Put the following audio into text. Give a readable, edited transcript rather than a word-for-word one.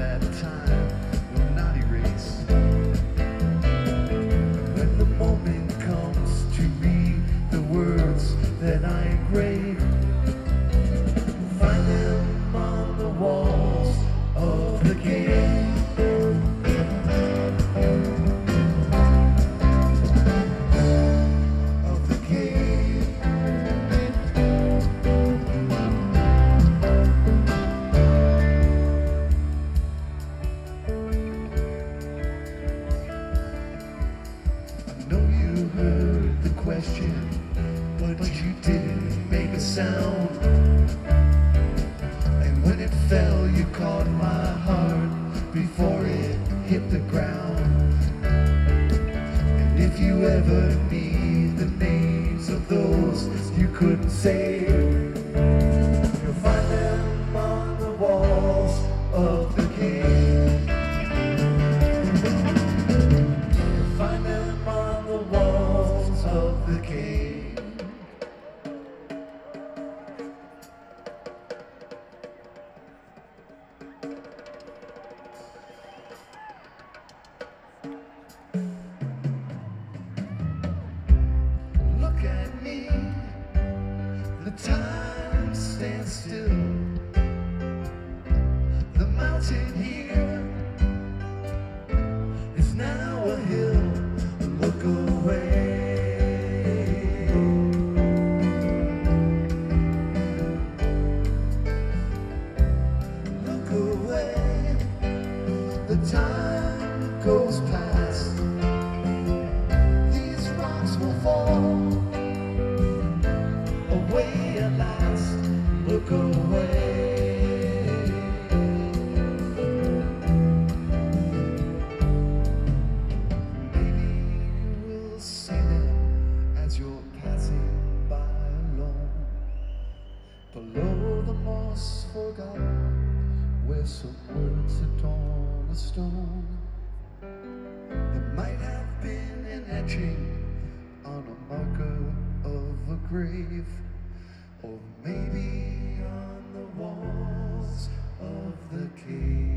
that time will not erase. When the moment comes to read the words that I engrave, find them on the walls of the cave. But you didn't make a sound, and when it fell you caught my heart before it hit the ground. And if you ever need the names of those you couldn't save, you'll find them on the walls of the cave. You'll find them on the walls of the cave. Look at me, the time stands still. The mountain here is now a hill. Look away. Look away. The time goes past. These rocks will fall away at last. Look away. Maybe we'll see them as you're passing by alone. Below the moss forgotten, where some words adorn a stone. There might have been an etching on a marker of a grave, or maybe on the walls of the cave.